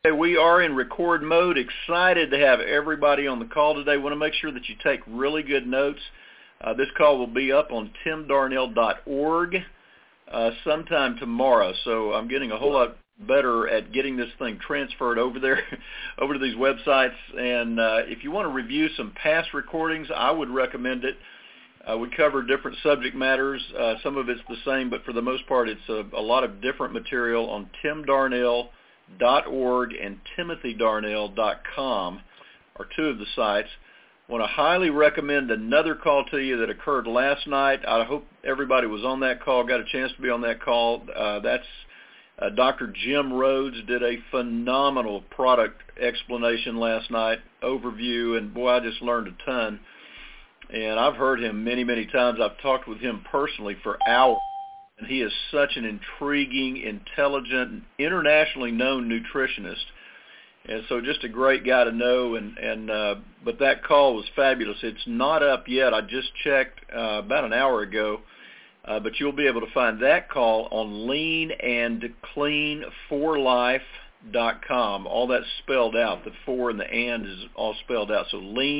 Hey, we are in record mode. Excited to have everybody on the call today. Want to make sure that you take really good notes. This call will be up on timdarnell.org sometime tomorrow. So I'm getting a whole lot better at getting this thing transferred over there, over to these websites. And if you want to review some past recordings, I would recommend it. We cover different subject matters. Some of it's the same, but for the most part, it's a lot of different material on timdarnell.org and timothydarnell.com are two of the sites. I want to highly recommend another call to you that occurred last night. I hope everybody was on that call, got a chance to be on that call. That's Dr. Jim Rhodes did a phenomenal product explanation last night, overview, and boy, I just learned a ton. And I've heard him many, many times. I've talked with him personally for hours. And he is such an intriguing, intelligent, internationally known nutritionist. And so just a great guy to know. But that call was fabulous. It's not up yet. I just checked about an hour ago. But you'll be able to find that call on leanandclean4life.com. All that's spelled out. The for and the and is all spelled out. So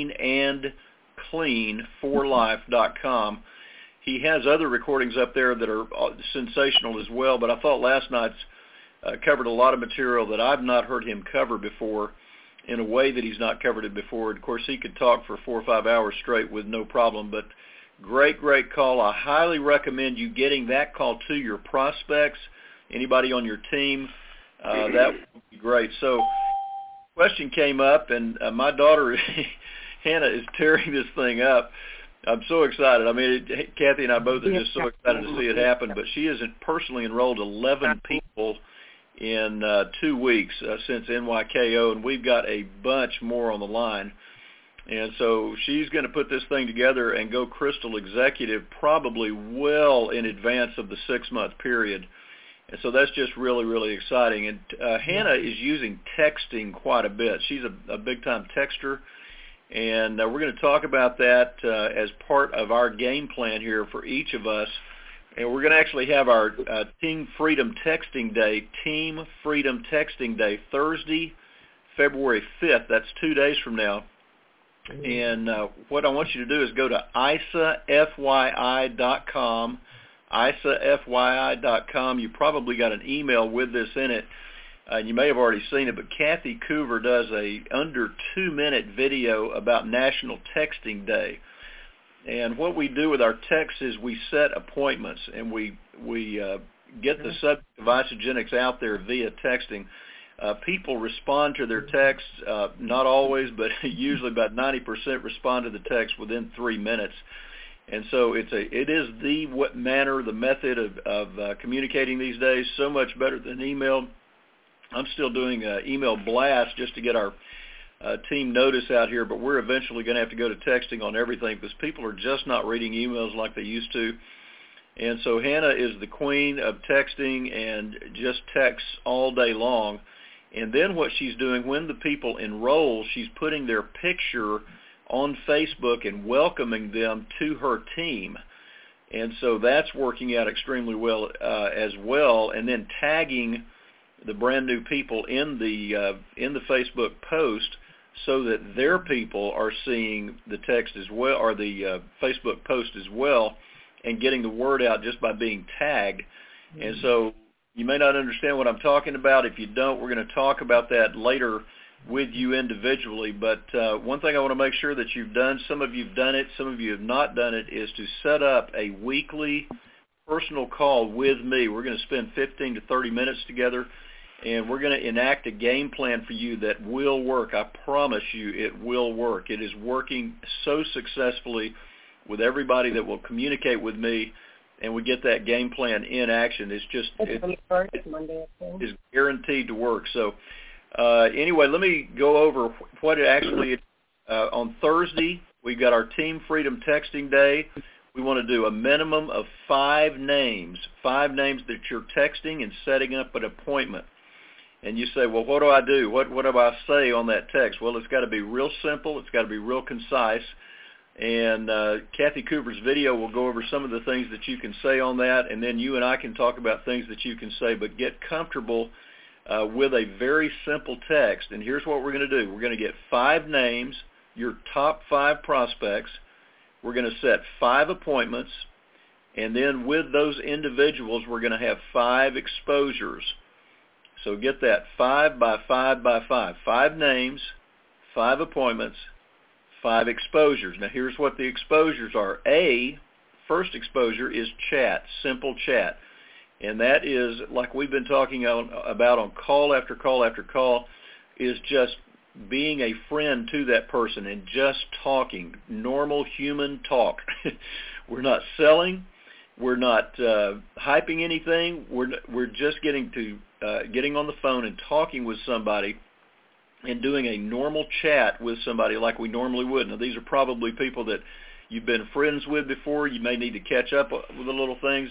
leanandclean4life.com. He has other recordings up there that are sensational as well, but I thought last night's covered a lot of material that I've not heard him cover before in a way that he's not covered it before. Of course, he could talk for 4 or 5 hours straight with no problem, but great, great call. I highly recommend you getting that call to your prospects, anybody on your team. That would be great. So question came up, and my daughter, Hannah, is tearing this thing up. I'm so excited. I mean, Kathy and I both are just so excited to see it happen. But she has personally enrolled 11 people in 2 weeks since NYKO, and we've got a bunch more on the line. And so she's going to put this thing together and go Crystal Executive probably well in advance of the 6-month period. And so that's just really, really exciting. And Hannah is using texting quite a bit. She's a big-time texter. And we're going to talk about that as part of our game plan here for each of us. And we're going to actually have our Team Freedom Texting Day, Thursday, February 5th. That's 2 days from now. And what I want you to do is go to isafyi.com, isafyi.com. You probably got an email with this in it. You may have already seen it, but Kathy Coover does a under 2-minute video about National Texting Day. And what we do with our texts is we set appointments, and we get the subject of Isagenix out there via texting. People respond to their texts, not always, but usually about 90% respond to the text within 3 minutes. And so it is the method of communicating these days, so much better than email. I'm still doing email blasts just to get our team notice out here, but we're eventually going to have to go to texting on everything because people are just not reading emails like they used to. And so Hannah is the queen of texting and just texts all day long. And then what she's doing, when the people enroll, she's putting their picture on Facebook and welcoming them to her team. And so that's working out extremely well as well. And then tagging the brand new people in the Facebook post so that their people are seeing the text as well, or the Facebook post as well, and getting the word out just by being tagged. Mm-hmm. And so you may not understand what I'm talking about. If you don't, we're going to talk about that later with you individually. But one thing I want to make sure that you've done, some of you have done it, some of you have not done it, is to set up a weekly personal call with me. We're going to spend 15 to 30 minutes together, and we're going to enact a game plan for you that will work. I promise you it will work. It is working so successfully with everybody that will communicate with me, and we get that game plan in action. It's guaranteed to work. So anyway, let me go over what it actually on Thursday, we've got our Team Freedom Texting Day. We want to do a minimum of 5 names that you're texting and setting up an appointment. And you say, well, what do I do? What do I say on that text? Well, it's got to be real simple. It's got to be real concise. And Kathy Cooper's video will go over some of the things that you can say on that, and then you and I can talk about things that you can say, but get comfortable with a very simple text. And here's what we're going to do. We're going to get 5 names, your top 5 prospects. We're going to set 5 appointments. And then with those individuals, we're going to have 5 exposures. So get that, 5 by 5 by 5. 5 names, 5 appointments, 5 exposures. Now here's what the exposures are. First exposure is chat, simple chat. And that is, like we've been talking about on call after call after call, is just being a friend to that person and just talking, normal human talk. We're not selling. We're not hyping anything. We're just getting on the phone and talking with somebody and doing a normal chat with somebody like we normally would. Now, these are probably people that you've been friends with before. You may need to catch up with the little things.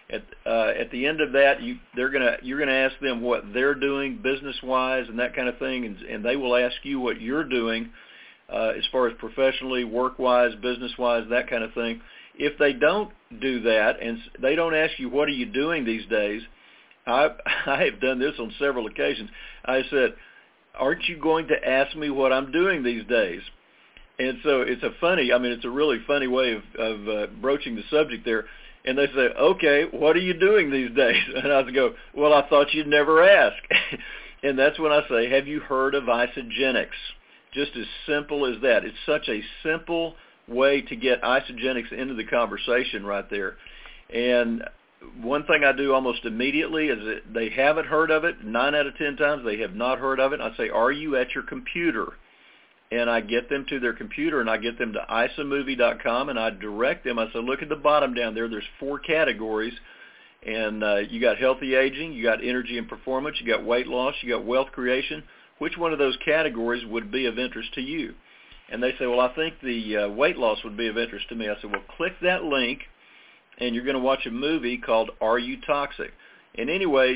At the end of that, you're gonna ask them what they're doing business-wise and that kind of thing, and they will ask you what you're doing as far as professionally, work-wise, business-wise, that kind of thing. If they don't do that and they don't ask you what are you doing these days, I have done this on several occasions. I said, aren't you going to ask me what I'm doing these days? And so it's a really funny way of broaching the subject there. And they say, okay, what are you doing these days? And I would go, well, I thought you'd never ask. And that's when I say, have you heard of Isagenix? Just as simple as that. It's such a simple way to get Isagenix into the conversation right there. And one thing I do almost immediately is that they haven't heard of it. 9 out of 10 times they have not heard of it. I say, are you at your computer? And I get them to their computer, and I get them to isamovie.com, and I direct them. I say, look at the bottom down there. There's 4 categories, and you got healthy aging, you got energy and performance, you got weight loss, you got wealth creation. Which one of those categories would be of interest to you? And they say, well, I think the weight loss would be of interest to me. I said, well, click that link, and you're going to watch a movie called Are You Toxic? And anyway,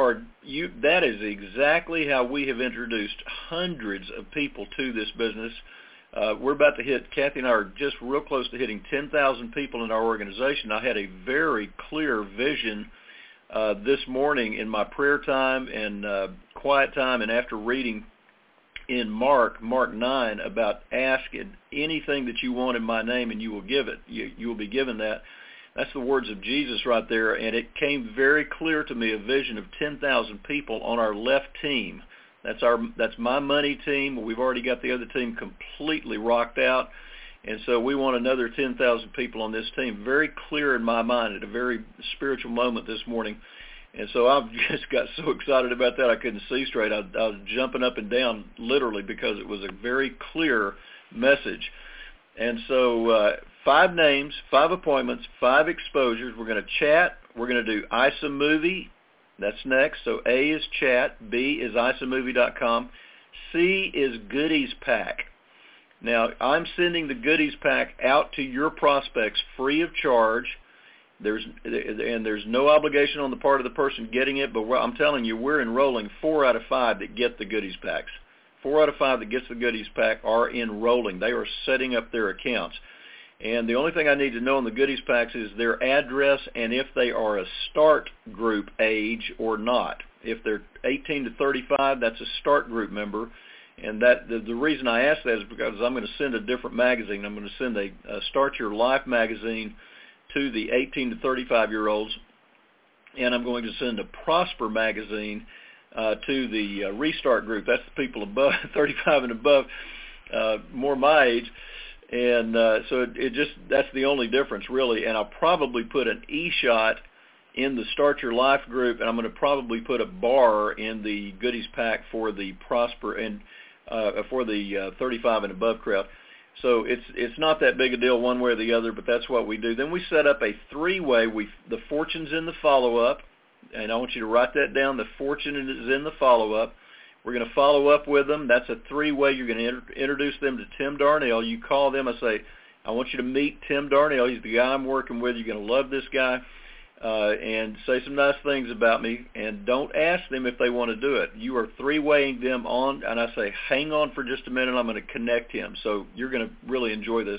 that is exactly how we have introduced hundreds of people to this business. We're about to hit, Kathy and I are just real close to hitting 10,000 people in our organization. I had a very clear vision this morning in my prayer time and quiet time, and after reading in Mark 9 about ask anything that you want in my name and you will give it. You will be given that. That's the words of Jesus right there, and it came very clear to me, a vision of 10,000 people on our left team. That's my money team. We've already got the other team completely rocked out, and so we want another 10,000 people on this team. Very clear in my mind at a very spiritual moment this morning, and so I've just got so excited about that I couldn't see straight. I was jumping up and down literally because it was a very clear message. And so 5 names, 5 appointments, 5 exposures. We're going to chat. We're going to do Isamovie. That's next. So A is chat. B is isamovie.com. C is goodies pack. Now, I'm sending the goodies pack out to your prospects free of charge. There's no obligation on the part of the person getting it, but I'm telling you, we're enrolling 4 out of 5 that get the goodies packs. 4 out of 5 that gets the goodies pack are enrolling. They are setting up their accounts. And the only thing I need to know on the goodies packs is their address and if they are a start group age or not. If they're 18 to 35, that's a start group member. And that the reason I ask that is because I'm going to send a different magazine. I'm going to send a Start Your Life magazine to the 18 to 35-year-olds. And I'm going to send a Prosper magazine to the Restart group. That's the people above 35 and above, more my age. And so that's the only difference, really. And I'll probably put an e-shot in the Start Your Life group, and I'm going to probably put a bar in the goodies pack for the Prosper and for the 35 and above crowd. So it's not that big a deal one way or the other, but that's what we do. Then we set up a 3-way. The fortune's in the follow-up, and I want you to write that down. The fortune is in the follow-up. We're going to follow up with them. That's a 3-way. You're going to introduce them to Tim Darnell. You call them and say, I want you to meet Tim Darnell. He's the guy I'm working with. You're going to love this guy. And say some nice things about me. And don't ask them if they want to do it. You are 3-waying them on. And I say, hang on for just a minute. I'm going to connect him. So you're going to really enjoy this.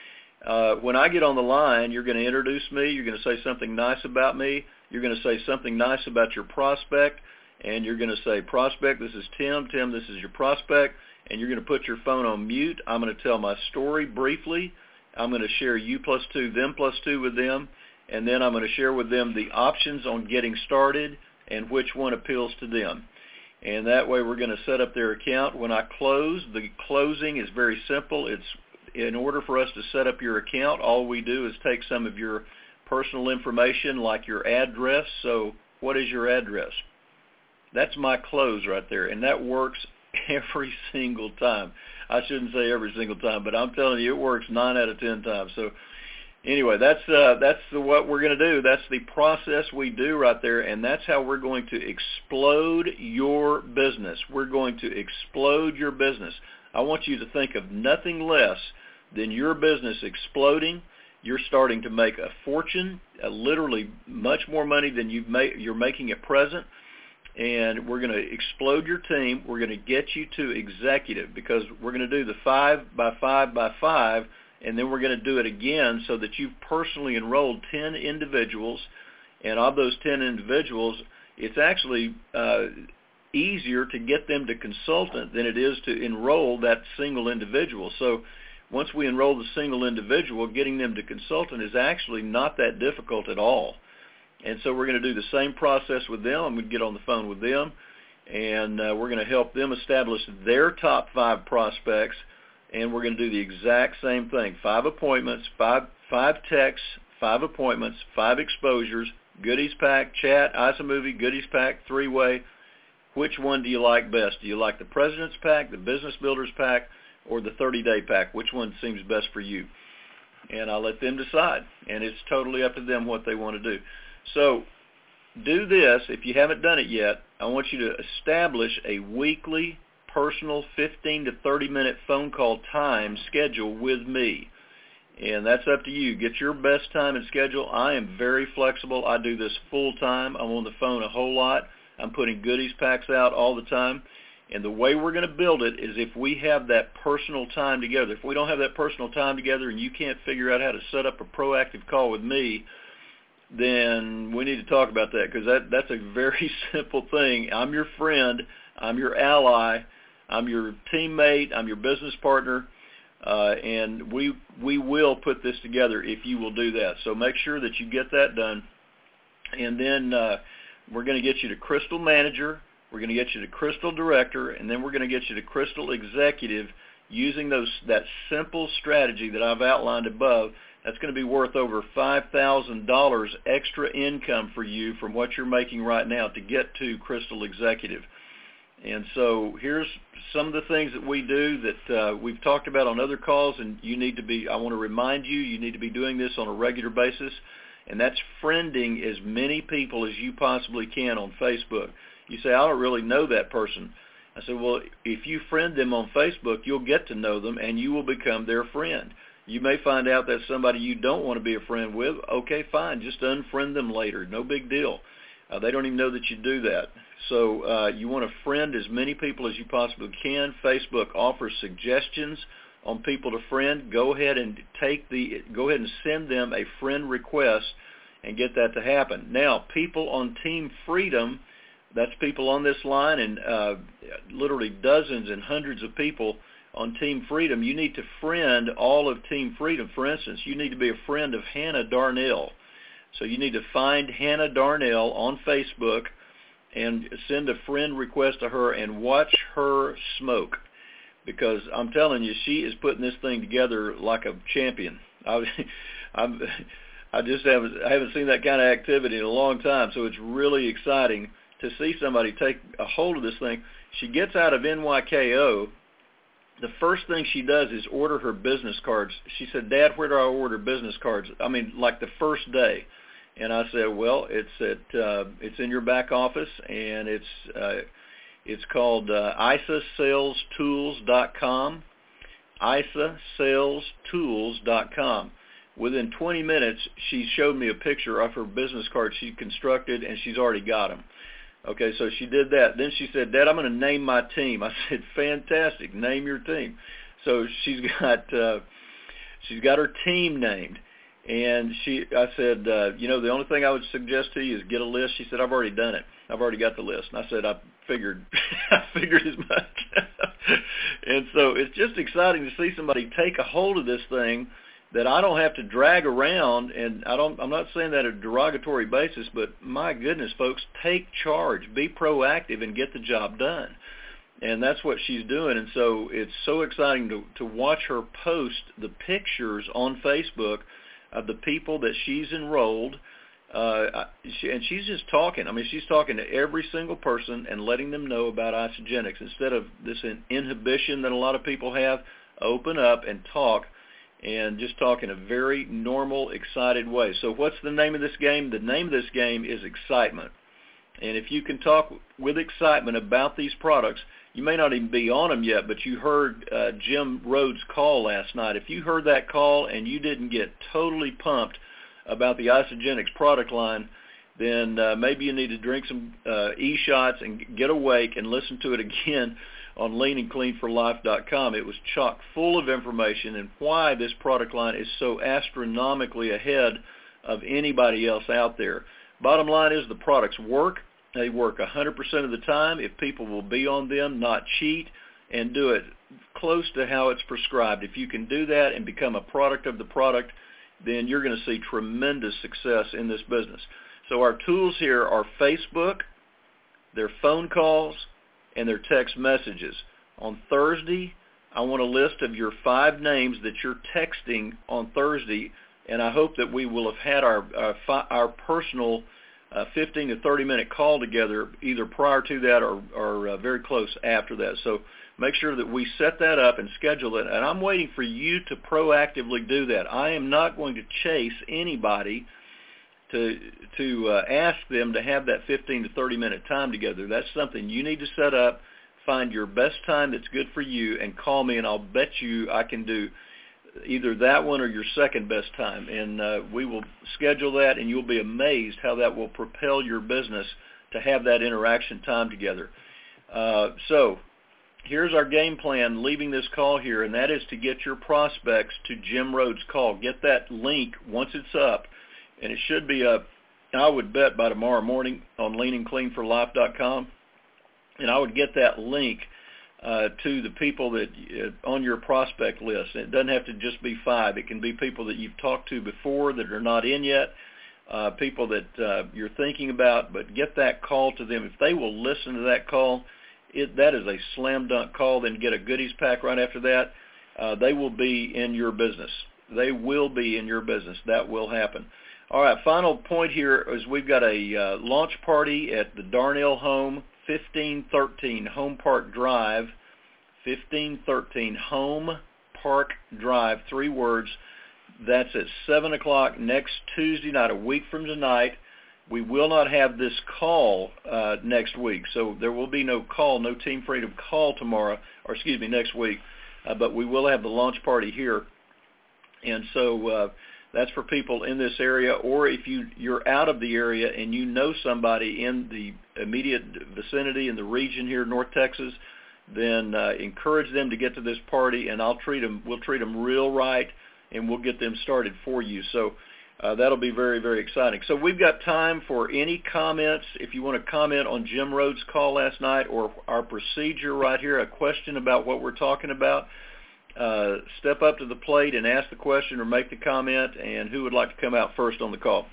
When I get on the line, you're going to introduce me. You're going to say something nice about me. You're going to say something nice about your prospect. and you're going to say, prospect, this is Tim. Tim, this is your prospect, and you're going to put your phone on mute. I'm going to tell my story briefly. I'm going to share you plus two, them plus two with them, and then I'm going to share with them the options on getting started and which one appeals to them. And that way we're going to set up their account. When I close, the closing is very simple. It's in order for us to set up your account, all we do is take some of your personal information like your address. So what is your address? That's my close right there, and that works every single time. I shouldn't say every single time, but I'm telling you, it works 9 out of 10 times. So anyway, that's what we're going to do. That's the process we do right there, and that's how we're going to explode your business. We're going to explode your business. I want you to think of nothing less than your business exploding. You're starting to make a fortune, literally much more money than you're making at present, and we're going to explode your team. We're going to get you to executive, because we're going to do the 5 by 5 by 5, and then we're going to do it again so that you've personally enrolled 10 individuals, and of those 10 individuals, it's actually easier to get them to consultant than it is to enroll that single individual. So once we enroll the single individual, getting them to consultant is actually not that difficult at all. And so we're going to do the same process with them. I'm going to get on the phone with them, and we're going to help them establish their top 5 prospects, and we're going to do the exact same thing. 5 appointments, 5 texts, 5 appointments, 5 exposures, goodies pack, chat, iSamovie, goodies pack, 3-way. Which one do you like best? Do you like the President's Pack, the Business Builders Pack, or the 30-day pack? Which one seems best for you? And I'll let them decide, and it's totally up to them what they want to do. So do this. If you haven't done it yet, I want you to establish a weekly personal 15 to 30-minute phone call time schedule with me. And that's up to you. Get your best time and schedule. I am very flexible. I do this full time. I'm on the phone a whole lot. I'm putting goodies packs out all the time. And the way we're going to build it is if we have that personal time together. If we don't have that personal time together and you can't figure out how to set up a proactive call with me, then we need to talk about that, because that's a very simple thing. I'm your friend. I'm your ally. I'm your teammate. I'm your business partner. And we will put this together if you will do that. So make sure that you get that done. And then we're going to get you to Crystal Manager. We're going to get you to Crystal Director. And then we're going to get you to Crystal Executive using that simple strategy that I've outlined above. That's going to be worth over $5,000 extra income for you from what you're making right now to get to Crystal Executive. And so here's some of the things that we do that we've talked about on other calls, and I want to remind you, you need to be doing this on a regular basis, and that's friending as many people as you possibly can on Facebook. You say, I don't really know that person. I said, well, if you friend them on Facebook, you'll get to know them, and you will become their friend. You may find out that's somebody you don't want to be a friend with. Okay, fine. Just unfriend them later. No big deal. They don't even know that you do that. So you want to friend as many people as you possibly can. Facebook offers suggestions on people to friend. Go ahead and send them a friend request and get that to happen. Now, people on Team Freedom, that's people on this line, and literally dozens and hundreds of people on Team Freedom, you need to friend all of Team Freedom. For instance, you need to be a friend of Hannah Darnell. So you need to find Hannah Darnell on Facebook and send a friend request to her and watch her smoke, because I'm telling you, she is putting this thing together like a champion. I haven't seen that kind of activity in a long time, so it's really exciting to see somebody take a hold of this thing. She gets out of NYKO. The first thing she does is order her business cards. She said, Dad, where do I order business cards? I mean, like the first day. And I said, well, it's in your back office, and it's called ISASalesTools.com, ISASalesTools.com. Within 20 minutes, she showed me a picture of her business cards she constructed, and she's already got them. Okay, so she did that. Then she said, Dad, I'm going to name my team. I said, fantastic, name your team. So she's got her team named. And I said, the only thing I would suggest to you is get a list. She said, I've already done it. I've already got the list. And I said, I figured as much. And so it's just exciting to see somebody take a hold of this thing that I don't have to drag around. And I'm not saying that on a derogatory basis, but my goodness, folks, take charge, be proactive, and get the job done. And that's what she's doing. And so it's so exciting to watch her post the pictures on Facebook of the people that she's enrolled. And she's just talking. I mean, she's talking to every single person and letting them know about Isagenix. Instead of this inhibition that a lot of people have, open up and talk, and just talk in a very normal, excited way. So what's the name of this game? The name of this game is excitement. And if you can talk with excitement about these products, you may not even be on them yet, but you heard Jim Rhodes' call last night. If you heard that call and you didn't get totally pumped about the Isagenix product line, then maybe you need to drink some E-shots and get awake and listen to it again on leanandcleanforlife.com. It was chock full of information and why this product line is so astronomically ahead of anybody else out there. Bottom line is the products work. They work 100% of the time if people will be on them, not cheat, and do it close to how it's prescribed. If you can do that and become a product of the product, then you're going to see tremendous success in this business. So our tools here are Facebook, their phone calls, and their text messages. On Thursday, I want a list of your 5 names that you're texting on Thursday, and I hope that we will have had our personal 15 to 30-minute call together either prior to that or very close after that. So make sure that we set that up and schedule it. And I'm waiting for you to proactively do that. I am not going to chase anybody to ask them to have that 15 to 30-minute time together. That's something you need to set up. Find your best time that's good for you and call me, and I'll bet you I can do either that one or your second best time. And we will schedule that, and you'll be amazed how that will propel your business to have that interaction time together. So here's our game plan leaving this call here, and that is to get your prospects to Jim Rhodes' call. Get that link once it's up, and it should be up, I would bet, by tomorrow morning on leanandcleanforlife.com. And I would get that link to the people that on your prospect list. It doesn't have to just be 5. It can be people that you've talked to before that are not in yet, people that you're thinking about, but get that call to them. If they will listen to that call, that is a slam dunk call. Then get a goodies pack right after that. They will be in your business. They will be in your business. That will happen. All right, final point here is we've got a launch party at the Darnell home, 1513 Home Park Drive, 1513 Home Park Drive, 3 words. That's at 7 o'clock next Tuesday night, a week from tonight. We will not have this call next week, so there will be no call, no Team Freedom call tomorrow, or excuse me, next week, but we will have the launch party here. And so that's for people in this area, or if you're out of the area and you know somebody in the immediate vicinity in the region here, North Texas, then encourage them to get to this party, and we'll treat them real right, and we'll get them started for you. So that'll be very, very exciting. So we've got time for any comments. If you want to comment on Jim Rhodes' call last night or our procedure right here, a question about what we're talking about, step up to the plate and ask the question or make the comment. And who would like to come out first on the call?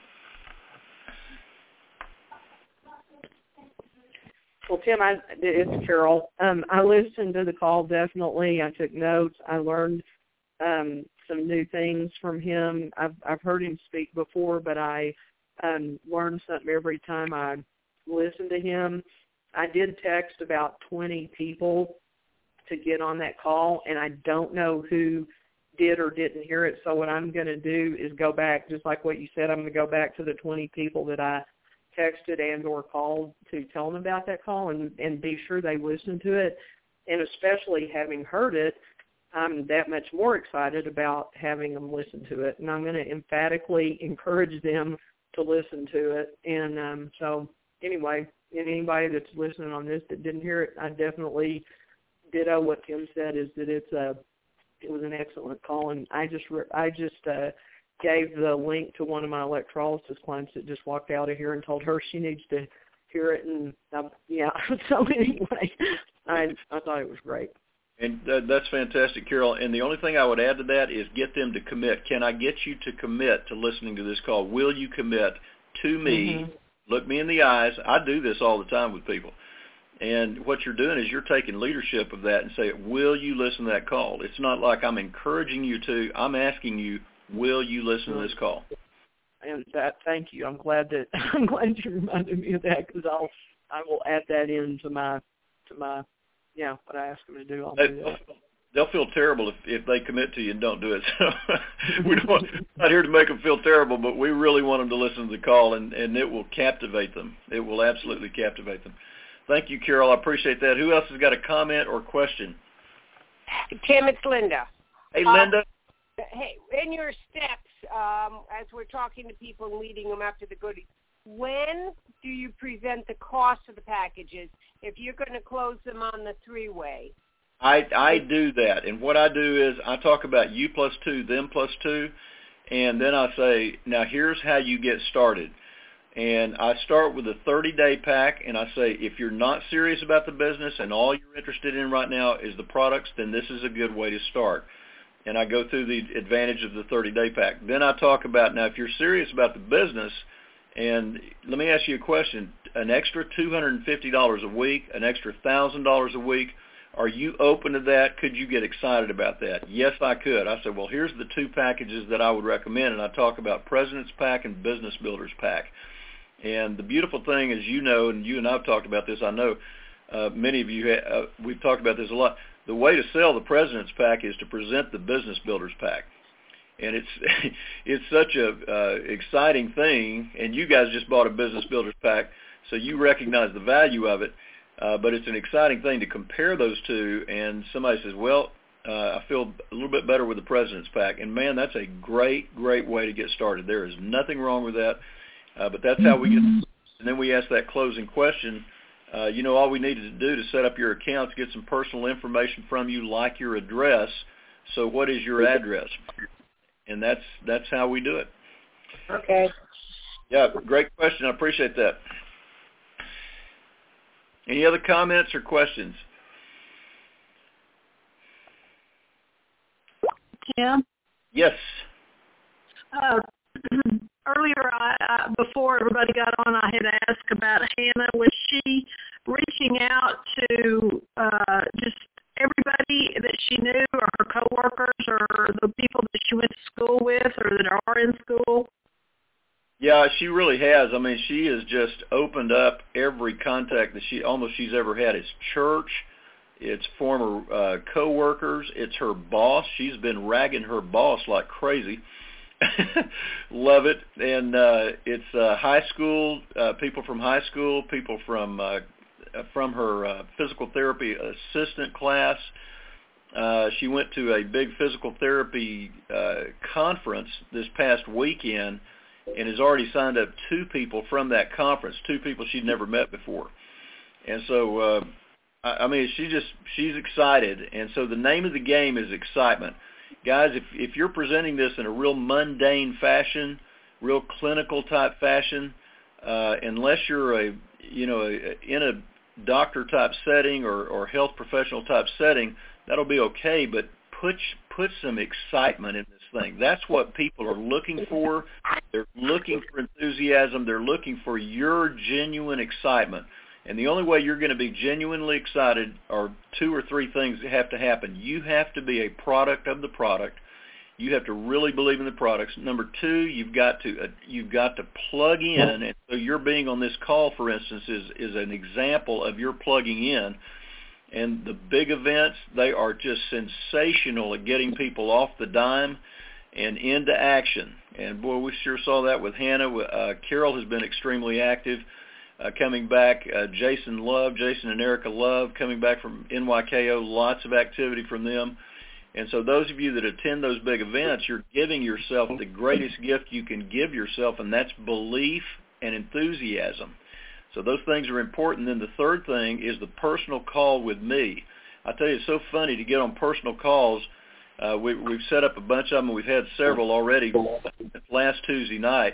Well, Tim, it's Carol. I listened to the call, definitely. I took notes. I learned some new things from him. I've heard him speak before, but I learned something every time I listened to him. I did text about 20 people to get on that call, and I don't know who did or didn't hear it. So what I'm going to do is go back, just like what you said, I'm going to go back to the 20 people that I texted and or called to tell them about that call and be sure they listen to it. And especially having heard it, I'm that much more excited about having them listen to it. And I'm going to emphatically encourage them to listen to it. And so anyway, anybody that's listening on this that didn't hear it, I definitely ditto what Tim said, is that it was an excellent call. And I just gave the link to one of my electrolysis clients that just walked out of here and told her she needs to hear it. And yeah, so anyway, I thought it was great. And that's fantastic, Carol. And the only thing I would add to that is get them to commit. Can I get you to commit to listening to this call? Will you commit to me? Look me in the eyes. I do this all the time with people. And what you're doing is you're taking leadership of that and say, will you listen to that call? It's not like I'm encouraging you to. I'm asking you, will you listen to this call? And thank you. I'm glad you reminded me of that, because I will add that into my what I ask them to do. I'll do that. They'll feel terrible if they commit to you and don't do it. So we're not here to make them feel terrible, but we really want them to listen to the call, and it will captivate them. It will absolutely captivate them. Thank you, Carol. I appreciate that. Who else has got a comment or question? Tim, it's Linda. Hey, Linda. Hey, in your steps, as we're talking to people and leading them up to the goodies, when do you present the cost of the packages if you're going to close them on the three-way? I do that, and what I do is I talk about you plus two, them plus two, and then I say, now here's how you get started. And I start with a 30-day pack, and I say, if you're not serious about the business and all you're interested in right now is the products, then this is a good way to start. And I go through the advantage of the 30-day pack. Then I talk about, now if you're serious about the business, and let me ask you a question, an extra $250 a week, an extra $1,000 a week, are you open to that? Could you get excited about that? Yes, I could. I said, well, here's the two packages that I would recommend, and I talk about President's Pack and Business Builder's Pack. And the beautiful thing is, you know, and you and I have talked about this, I know many of you, we've talked about this a lot, the way to sell the President's Pack is to present the Business Builder's Pack. And it's such a exciting thing, and you guys just bought a Business Builder's Pack, so you recognize the value of it. But it's an exciting thing to compare those two, and somebody says, well, I feel a little bit better with the President's Pack. And, man, that's a great, great way to get started. There is nothing wrong with that, but that's how we get. And then we ask that closing question. All we needed to do to set up your accounts, get some personal information from you, like your address. So what is your address? And that's how we do it. Okay. Yeah, great question. I appreciate that. Any other comments or questions? Tim? Yes. Earlier, before everybody got on, I had asked about Hannah. Was she reaching out to just everybody that she knew, or her coworkers, or the people that she went to school with, or that are in school? Yeah, she really has. I mean, she has just opened up every contact that she's ever had. It's church, it's former coworkers, it's her boss. She's been ragging her boss like crazy. Love it. And it's high school, people from high school, people from her physical therapy assistant class. She went to a big physical therapy conference this past weekend, and has already signed up 2 people from that conference, 2 people she'd never met before. And so, I mean, she's excited. And so the name of the game is excitement. Guys, if you're presenting this in a real mundane fashion, real clinical type fashion, unless you're in a doctor type setting or health professional type setting, that'll be okay, but put some excitement in this thing. That's what people are looking for. They're looking for enthusiasm. They're looking for your genuine excitement. And the only way you're going to be genuinely excited are 2 or 3 things that have to happen. You have to be a product of the product. You have to really believe in the products. Number 2, you've got to plug in. And so your being on this call, for instance, is an example of your plugging in. And the big events, they are just sensational at getting people off the dime and into action. And, boy, we sure saw that with Hannah. Carol has been extremely active coming back. Jason and Erica Love coming back from NYKO, lots of activity from them. And so those of you that attend those big events, you're giving yourself the greatest gift you can give yourself, and that's belief and enthusiasm. So those things are important. Then the third thing is the personal call with me. I tell you, it's so funny to get on personal calls. We've set up a bunch of them. We've had several already last Tuesday night.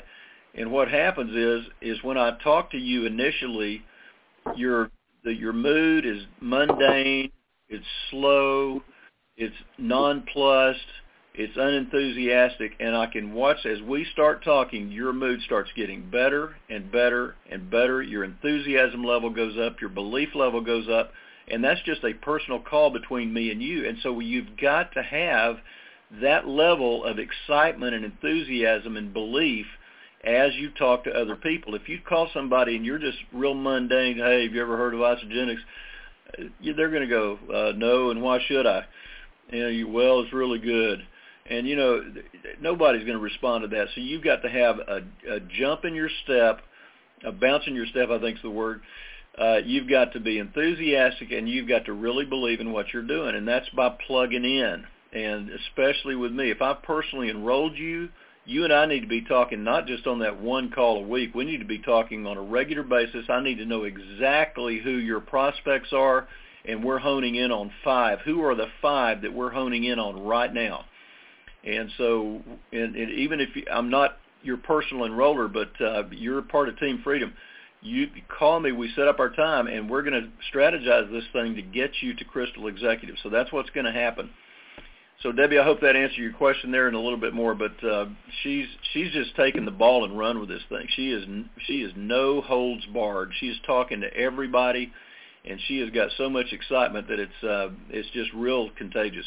And what happens is when I talk to you initially, your mood is mundane, it's slow, it's nonplussed, it's unenthusiastic, and I can watch as we start talking, your mood starts getting better and better and better. Your enthusiasm level goes up, your belief level goes up, and that's just a personal call between me and you. And so you've got to have that level of excitement and enthusiasm and belief as you talk to other people. If you call somebody and you're just real mundane, hey, have you ever heard of Isagenix? They're going to go, no, and why should I? Well, it's really good. And, nobody's going to respond to that. So you've got to have a jump in your step, a bounce in your step, I think is the word. You've got to be enthusiastic, and you've got to really believe in what you're doing, and that's by plugging in. And especially with me, if I've personally enrolled you, you and I need to be talking not just on that one call a week. We need to be talking on a regular basis. I need to know exactly who your prospects are, and we're honing in on 5. Who are the 5 that we're honing in on right now? And so, and even if I'm not your personal enroller, but you're part of Team Freedom, you call me, we set up our time, and we're going to strategize this thing to get you to Crystal Executive. So that's what's going to happen. So, Debbie, I hope that answered your question there and a little bit more, but she's just taken the ball and run with this thing. She is no holds barred. She is talking to everybody, and she has got so much excitement that it's just real contagious.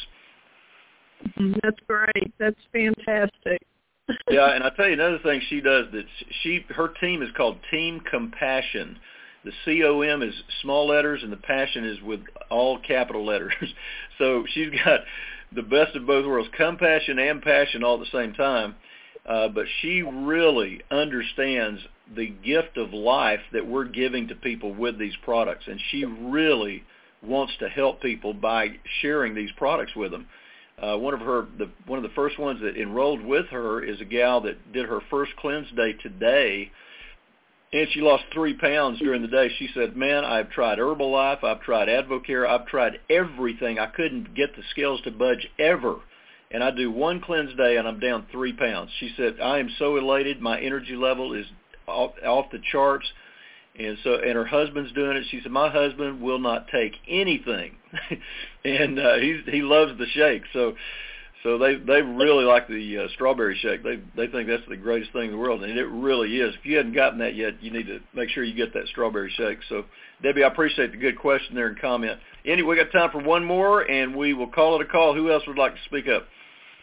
That's great. That's fantastic. Yeah, and I'll tell you another thing she does that her team is called Team Compassion. The COM is small letters and the passion is with all capital letters. So she's got the best of both worlds, compassion and passion all at the same time. But she really understands the gift of life that we're giving to people with these products, and she really wants to help people by sharing these products with them. One of the first ones that enrolled with her is a gal that did her first cleanse day today, and she lost 3 pounds during the day. She said, man, I've tried Herbalife, I've tried Advocare, I've tried everything. I couldn't get the scales to budge ever. And I do one cleanse day and I'm down 3 pounds. She said, I am so elated. My energy level is off the charts. And her husband's doing it. She said, my husband will not take anything. And he loves the shake. So they really like the strawberry shake. They think that's the greatest thing in the world, and it really is. If you hadn't gotten that yet, you need to make sure you get that strawberry shake. So, Debbie, I appreciate the good question there and comment. Anyway, we got time for one more, and we will call it a call. Who else would like to speak up?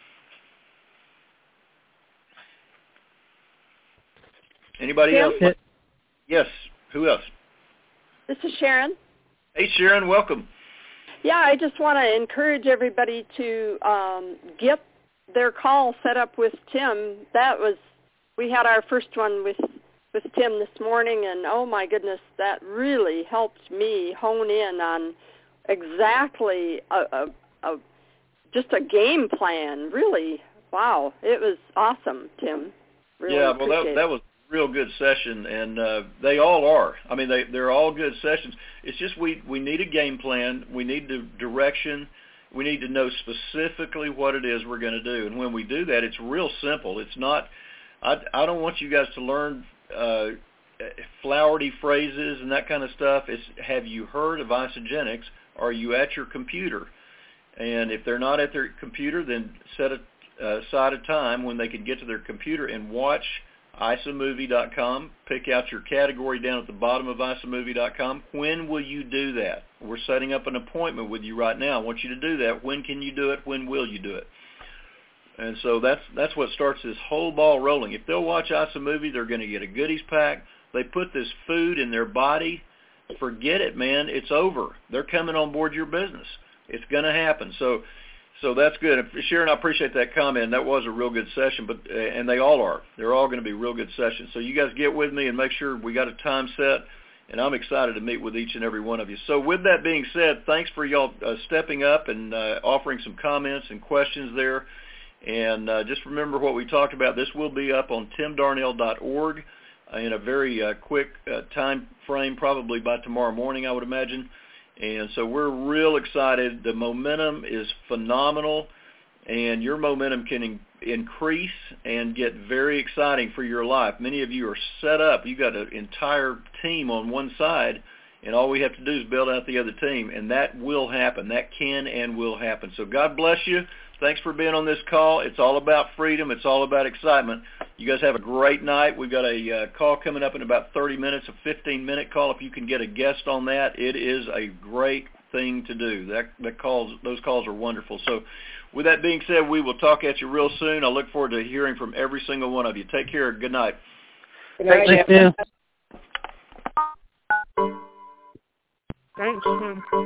Anybody else? Yes. Who else? This is Sharon. Hey, Sharon, welcome. Yeah, I just want to encourage everybody to get their call set up with Tim. We had our first one with Tim this morning, and oh my goodness, that really helped me hone in on exactly just a game plan. Really, wow, it was awesome, Tim. Really that was real good session, and they all are. I mean, they're all good sessions. It's just we need a game plan. We need the direction. We need to know specifically what it is we're going to do. And when we do that, it's real simple. It's not – I don't want you guys to learn flowery phrases and that kind of stuff. It's, have you heard of Isagenix? Are you at your computer? And if they're not at their computer, then set aside a time when they can get to their computer and watch isamovie.com. Pick out your category down at the bottom of isamovie.com. When will you do that? We're setting up an appointment with you right now. I want you to do that. When can you do it? When will you do it? And so that's what starts this whole ball rolling. If they'll watch Isamovie, they're going to get a goodies pack. They put this food in their body. Forget it, man. It's over. They're coming on board your business. It's going to happen. So that's good. Sharon, I appreciate that comment. That was a real good session, and they all are. They're all going to be real good sessions. So you guys get with me and make sure we got a time set, and I'm excited to meet with each and every one of you. So with that being said, thanks for y'all stepping up and offering some comments and questions there. And just remember what we talked about. This will be up on timdarnell.org in a very quick time frame, probably by tomorrow morning, I would imagine. And so we're real excited. The momentum is phenomenal, and your momentum can increase and get very exciting for your life. Many of you are set up. You've got an entire team on one side, and all we have to do is build out the other team, and that will happen. That can and will happen. So God bless you. Thanks for being on this call. It's all about freedom. It's all about excitement. You guys have a great night. We've got a call coming up in about 30 minutes, a 15-minute call. If you can get a guest on that, it is a great thing to do. Those calls are wonderful. So with that being said, we will talk at you real soon. I look forward to hearing from every single one of you. Take care. Good night. Good night. Thank you. Thanks.